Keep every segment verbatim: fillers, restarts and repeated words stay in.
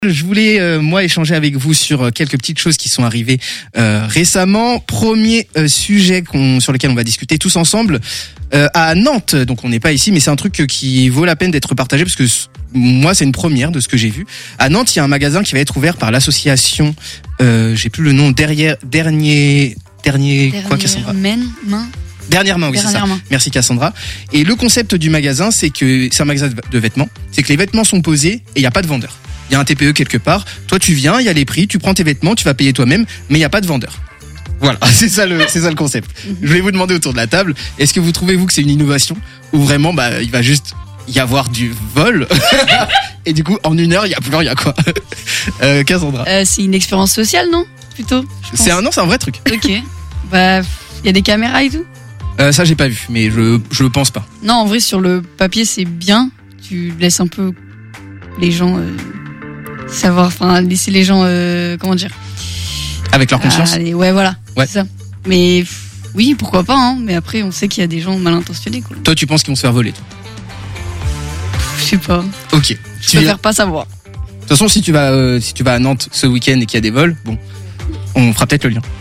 Je voulais euh, moi échanger avec vous sur euh, quelques petites choses qui sont arrivées euh, récemment. Premier euh, sujet qu'on, sur lequel on va discuter tous ensemble euh, à Nantes. Donc on n'est pas ici, mais c'est un truc qui vaut la peine d'être partagé parce que moi c'est une première de ce que j'ai vu. À Nantes, il y a un magasin qui va être ouvert par l'association. Euh, j'ai plus le nom derrière dernier dernier, dernier quoi Cassandra. Men, main. Dernière main, oui, Dernière c'est ça. main. Merci Cassandra. Et le concept du magasin, c'est que c'est un magasin de vêtements. C'est que les vêtements sont posés et il n'y a pas de vendeur. Il y a un T P E quelque part. Toi, tu viens, il y a les prix, tu prends tes vêtements, tu vas payer toi-même, mais il n'y a pas de vendeur. Voilà, c'est ça le, c'est ça le concept. Je voulais vous demander autour de la table, est-ce que vous trouvez vous que c'est une innovation ou vraiment, bah, il va juste y avoir du vol et du coup, en une heure, il y a plus rien, quoi. Euh, Cassandra. Euh, c'est une expérience sociale, non? Plutôt. C'est un, non, c'est un vrai truc. Ok. Bah, il y a des caméras et tout. Euh, ça, j'ai pas vu, mais je, je pense pas. Non, en vrai, sur le papier, c'est bien. Tu laisses un peu les gens euh, savoir, enfin, laisser les gens, euh, comment dire, avec leur conscience. Allez, ouais, voilà. Ouais. C'est ça. Mais oui, pourquoi pas, hein. Mais après, on sait qu'il y a des gens mal intentionnés, quoi. Toi, tu penses qu'ils vont se faire voler, toi? Je sais pas. Ok. Je préfère pas savoir. De toute façon, si tu vas, euh, si tu vas à Nantes ce week-end et qu'il y a des vols, bon, on fera peut-être le lien.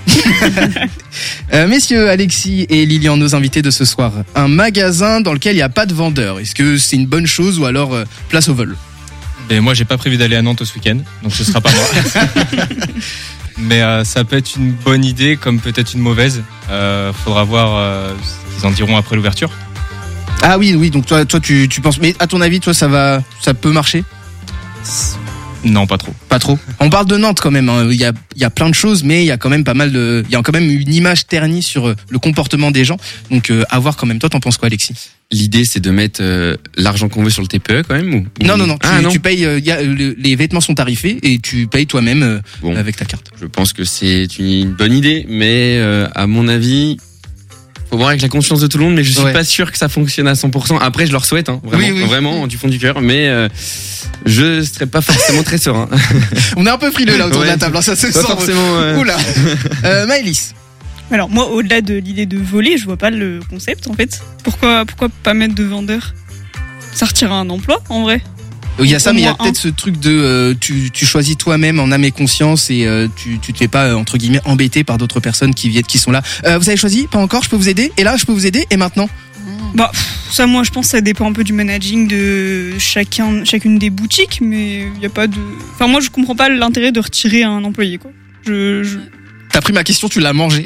euh, messieurs, Alexis et Lilian, nos invités de ce soir, un magasin dans lequel il n'y a pas de vendeur. Est-ce que c'est une bonne chose ou alors euh, place au vol? Et moi, j'ai pas prévu d'aller à Nantes ce week-end, donc ce sera pas moi. Mais euh, ça peut être une bonne idée, comme peut-être une mauvaise. Euh, faudra voir euh, ce qu'ils en diront après l'ouverture. Ah oui, oui. Donc toi, toi, tu, tu penses. Mais à ton avis, toi, ça va, ça peut marcher? Non, pas trop. Pas trop. On parle de Nantes quand même. Hein. Il y a, il y a plein de choses, mais il y a quand même pas mal de. Il y a quand même une image ternie sur le comportement des gens. Donc euh, à voir quand même. Toi, t'en penses quoi, Alexis? L'idée, c'est de mettre euh, l'argent qu'on veut sur le T P E quand même ou... Non, non, non. Tu, ah, non. tu payes. Euh, y a, le, les vêtements sont tarifés et tu payes toi-même euh, bon. avec ta carte. Je pense que c'est une bonne idée, mais euh, à mon avis. Faut voir avec la conscience de tout le monde, mais je suis ouais. pas sûr que ça fonctionne à cent pour cent. Après, je leur souhaite, hein, vraiment, oui, oui. vraiment du fond du cœur, mais euh, je serais pas forcément très serein. On est un peu frileux là autour ouais, de la table, ça se pas sent. Forcément. Euh... Oula. Euh, Maëlys. Alors moi, au-delà de l'idée de voler, je vois pas le concept en fait. Pourquoi, pourquoi pas mettre de vendeur? Ça retire un emploi en vrai. Il y a ça, mais il y a un. peut-être ce truc de euh, tu, tu choisis toi-même en âme et conscience et euh, tu, tu te fais pas euh, entre guillemets embêter par d'autres personnes qui viennent, qui sont là. Euh, vous avez choisi? Pas encore? Je peux vous aider? Et là, je peux vous aider? Et maintenant? Bah ça, moi, je pense que ça dépend un peu du managing de chacun, chacune des boutiques, mais il y a pas de. Enfin, moi, je comprends pas l'intérêt de retirer un employé, quoi. Je. je... T'as pris ma question, tu l'as mangée.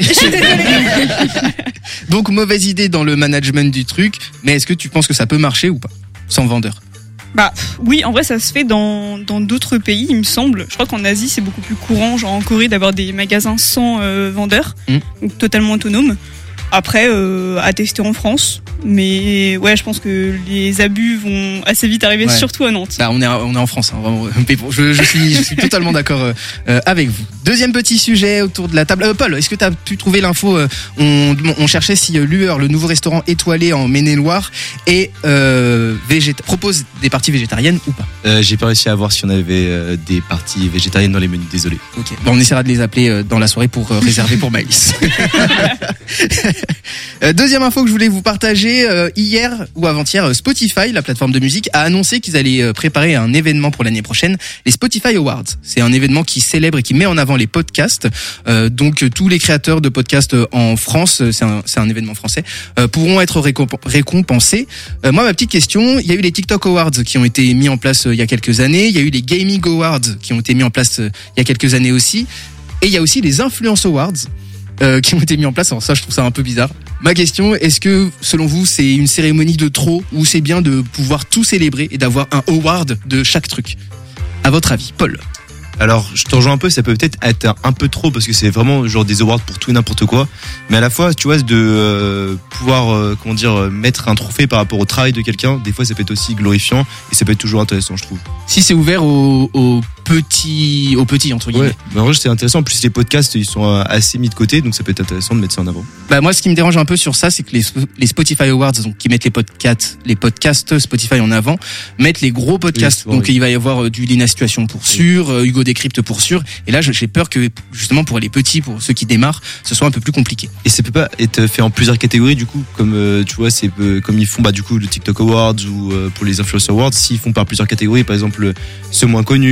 Donc mauvaise idée dans le management du truc. Mais est-ce que tu penses que ça peut marcher ou pas sans vendeur? Bah oui, en vrai ça se fait dans dans d'autres pays, il me semble. Je crois qu'en Asie c'est beaucoup plus courant, genre en Corée, d'avoir des magasins sans euh, vendeur, mmh. donc totalement autonomes. Après, euh, à tester en France, mais ouais, je pense que les abus vont assez vite arriver, ouais. Surtout à Nantes. Bah, on est on est en France, hein, vraiment. Je, je suis je suis totalement d'accord euh, avec vous. Deuxième petit sujet autour de la table. Euh, Paul, est-ce que tu as pu trouver l'info? euh, on, on cherchait si euh, Lueur, le nouveau restaurant étoilé en Maine-et-Loire, et euh, végéta- propose des parties végétariennes ou pas? euh, J'ai pas réussi à voir si on avait euh, des parties végétariennes dans les menus. Désolé. Ok. Bon, on essaiera de les appeler euh, dans la soirée pour euh, réserver pour Maëlys. Deuxième info que je voulais vous partager, euh, hier ou avant-hier, Spotify, la plateforme de musique, a annoncé qu'ils allaient préparer un événement pour l'année prochaine, les Spotify Awards. C'est un événement qui célèbre et qui met en avant les podcasts. Euh, donc tous les créateurs de podcasts en France, c'est un, c'est un événement français, euh, pourront être récomp- récompensés. Euh, moi, ma petite question, il y a eu les TikTok Awards qui ont été mis en place euh, il y a quelques années, il y a eu les Gaming Awards qui ont été mis en place euh, il y a quelques années aussi, et il y a aussi les Influence Awards. Euh, qui ont été mis en place. Alors ça, je trouve ça un peu bizarre. Ma question, est-ce que selon vous c'est une cérémonie de trop ou c'est bien de pouvoir tout célébrer et d'avoir un award de chaque truc? À votre avis, Paul? Alors, je te rejoins un peu, ça peut peut-être être un peu trop parce que c'est vraiment genre des awards pour tout et n'importe quoi. Mais à la fois, tu vois, de euh, pouvoir, euh, comment dire, mettre un trophée par rapport au travail de quelqu'un, des fois ça peut être aussi glorifiant et ça peut être toujours intéressant, je trouve. Si c'est ouvert aux, aux petits, aux petits entre guillemets. Ouais, mais en vrai c'est intéressant. En plus les podcasts ils sont assez mis de côté, donc ça peut être intéressant de mettre ça en avant. Bah moi, ce qui me dérange un peu sur ça, c'est que les, les Spotify Awards, donc qui mettent les podcasts, les podcasts Spotify en avant, mettent les gros podcasts. Oui, souvent, donc oui. Il va y avoir du Lina Situation pour sûr, oui. Hugo Décrypte pour sûr. Et là, j'ai peur que justement pour les petits, pour ceux qui démarrent, ce soit un peu plus compliqué. Et ça peut pas être fait en plusieurs catégories du coup, comme euh, tu vois, c'est euh, comme ils font bah du coup le TikTok Awards ou euh, pour les Influencer Awards, s'ils font par plusieurs catégories, par exemple ceux moins connus,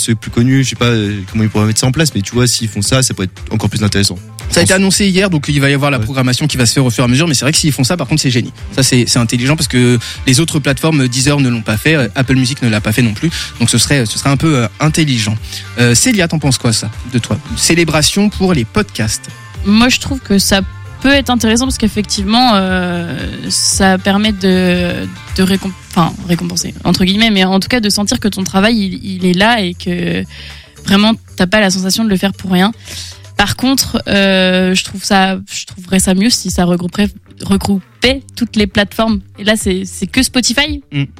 ceux plus connus, je sais pas euh, comment ils pourraient mettre ça en place, mais tu vois, s'ils font ça, ça pourrait être encore plus intéressant. Ça a été annoncé hier, donc il va y avoir la Ouais. programmation qui va se faire au fur et à mesure, mais c'est vrai que s'ils font ça, par contre, c'est génie. Ça, c'est, c'est intelligent parce que les autres plateformes, Deezer ne l'ont pas fait, euh, Apple Music ne l'a pas fait non plus, donc ce serait, ce serait un peu euh, intelligent. Euh, Célia, t'en penses quoi, ça, de toi? Une célébration pour les podcasts. Moi, je trouve que ça peut être intéressant parce qu'effectivement, euh, ça permet de, de récomp- enfin, récompenser, entre guillemets, mais en tout cas de sentir que ton travail, il, il est là et que vraiment, t'as pas la sensation de le faire pour rien. Par contre, euh, je trouve ça, je trouverais ça mieux si ça regrouperait, regroupait toutes les plateformes. Et là, c'est, c'est que Spotify.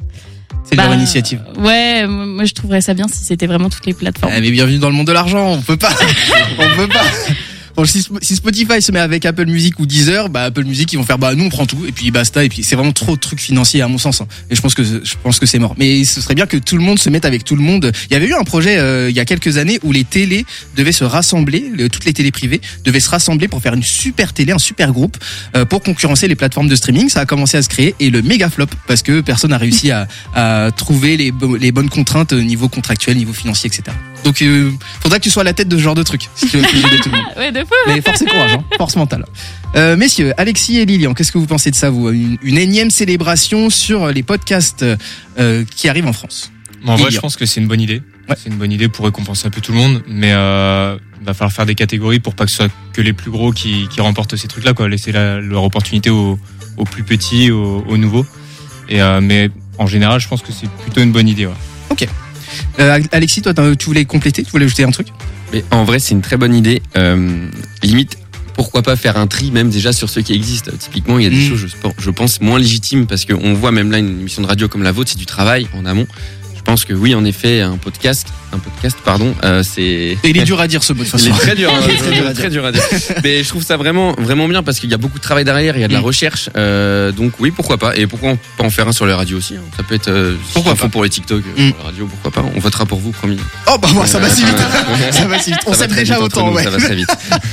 C'est Bah, leur initiative. Ouais, moi je trouverais ça bien si c'était vraiment toutes les plateformes. Eh, mais bienvenue dans le monde de l'argent, on peut pas, on peut pas. Bon, si, si Spotify se met avec Apple Music ou Deezer, bah Apple Music ils vont faire bah nous on prend tout et puis basta et puis c'est vraiment trop de trucs financiers à mon sens hein. Et je pense que je pense que c'est mort. Mais ce serait bien que tout le monde se mette avec tout le monde. Il y avait eu un projet euh, il y a quelques années où les télés devaient se rassembler, le, toutes les télés privées devaient se rassembler pour faire une super télé, un super groupe euh, pour concurrencer les plateformes de streaming. Ça a commencé à se créer et le méga flop parce que personne n'a réussi à, à trouver les, bo- les bonnes contraintes euh, niveau contractuel, niveau financier, et cetera. Donc euh, faudra que tu sois à la tête de ce genre de truc si tu veux figer de tout le monde. Ouais, de fou. Mais force et courage, hein, force mentale. Euh, messieurs, Alexis et Lilian, qu'est-ce que vous pensez de ça, vous une, une énième célébration sur les podcasts euh, qui arrivent en France. En vrai, Lilian. je pense que c'est une bonne idée. Ouais. C'est une bonne idée pour récompenser un peu tout le monde, mais euh, il va falloir faire des catégories pour pas que ce soit que les plus gros qui, qui remportent ces trucs-là, quoi. Laisser la, leur opportunité aux, aux plus petits, aux, aux nouveaux. Et euh, mais en général, je pense que c'est plutôt une bonne idée. Ouais. Euh, Alexis, toi, tu voulais compléter, tu voulais ajouter un truc? Mais en vrai, c'est une très bonne idée. Euh, limite, pourquoi pas faire un tri même déjà sur ceux qui existent. Typiquement, il y a des Mm. choses, je, spe- je pense, moins légitimes parce qu'on voit même là une émission de radio comme la vôtre, c'est du travail en amont. Je pense que oui, en effet, un podcast, un podcast, pardon, euh, c'est. Et il est dur à dire ce mot de toute Il façon. est très dur, hein, Il est très dur à très dur à dire. Mais je trouve ça vraiment, vraiment bien parce qu'il y a beaucoup de travail derrière, il y a de la Mm. recherche. Euh, donc oui, pourquoi pas. Et pourquoi on peut en faire un sur les radios aussi. Hein. Ça peut être. Euh, si Pourquoi ils en font pas. pour les TikTok, euh, Mm. pour la radio, pourquoi pas. On votera pour vous, promis. Oh bah ouais, ça va si vite. Euh, Ça va si vite. On ça va s'aime très déjà vite entre autant, nous, ouais. Ça va très vite.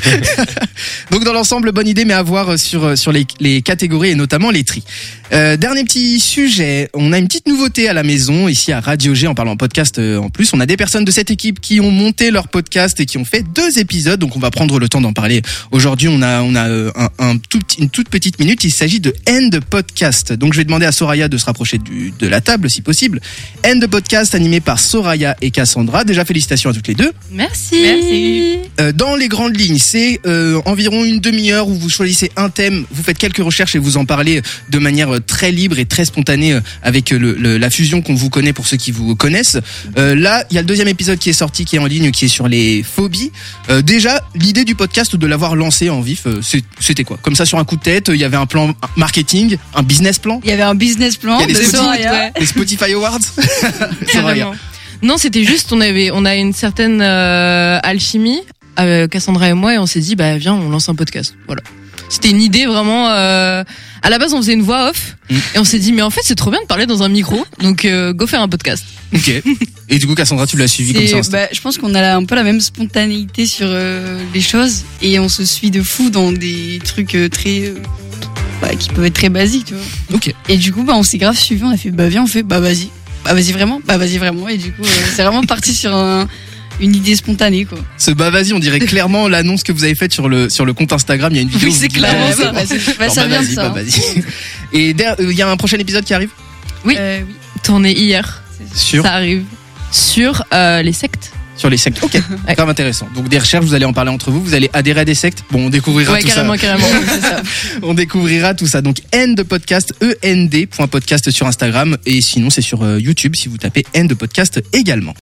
Donc dans l'ensemble, bonne idée, mais à voir sur sur les, les catégories et notamment les tris. Euh, dernier petit sujet, on a une petite nouveauté à la maison ici à Radio G en parlant podcast. euh, en plus, on a des personnes de cette équipe qui ont monté leur podcast et qui ont fait deux épisodes. Donc on va prendre le temps d'en parler aujourd'hui. On a on a euh, un, un tout petit- une toute petite minute. Il s'agit de End Podcast. Donc je vais demander à Soraya de se rapprocher du, de la table si possible. End Podcast animé par Soraya et Cassandra. Déjà félicitations à toutes les deux. Merci. Merci. Euh, dans les grandes lignes, c'est euh, environ une demi-heure où vous choisissez un thème, vous faites quelques recherches et vous en parlez de manière euh, très libre et très spontanée euh, avec euh, le, le- la fusion qu'on vous connaît pour ceux qui vous connaissent. Euh, là, il y a le deuxième épisode qui est sorti, qui est en ligne, qui est sur les phobies. Euh, déjà, l'idée du podcast, de l'avoir lancé en vif, euh, c'est- c'était quoi? Comme ça, sur un coup de tête, il y avait un plan marketing, un business plan, Il y avait un business plan Il y a les de Spotify, Soraya. les Spotify Awards. Soraya. Carrément. Non, c'était juste, on avait, on a une certaine euh, alchimie, euh, Cassandra et moi, et on s'est dit, bah viens, on lance un podcast. Voilà. C'était une idée vraiment. Euh, à la base, on faisait une voix off, Mm. et on s'est dit, mais en fait, c'est trop bien de parler dans un micro, donc euh, go faire un podcast. Ok. Et du coup, Cassandra, tu l'as suivi comme ça. C'est- Insta. bah, je pense qu'on a un peu la même spontanéité sur euh, les choses et on se suit de fou dans des trucs euh, très euh, bah, qui peuvent être très basiques, tu vois. Ok. Et du coup, bah, on s'est grave suivi, on a fait bah viens, on fait bah vas-y, bah vas-y vraiment, bah vas-y vraiment. Et du coup, euh, c'est vraiment parti sur un- une idée spontanée quoi. Ce bah vas-y, on dirait clairement l'annonce que vous avez faite sur le sur le compte Instagram. Il y a une vidéo. Oui, où c'est vous dites, clairement euh, ça. Bah, c'est- bah, genre, ça bah, vient de vas-y, ça. bah, hein. vas-y. Et der- euh, il y a un prochain épisode qui arrive Oui. Euh, oui. Tourné hier, sur ça arrive sur euh, les sectes. sur les sectes. Ok, Ouais. grave intéressant. Donc des recherches, vous allez en parler entre vous. Vous allez adhérer à des sectes. Bon, on découvrira Ouais, tout carrément, ça. carrément. C'est ça. On découvrira tout ça. Donc End Podcast, E N D point podcast sur Instagram et sinon c'est sur euh, YouTube si vous tapez End Podcast également.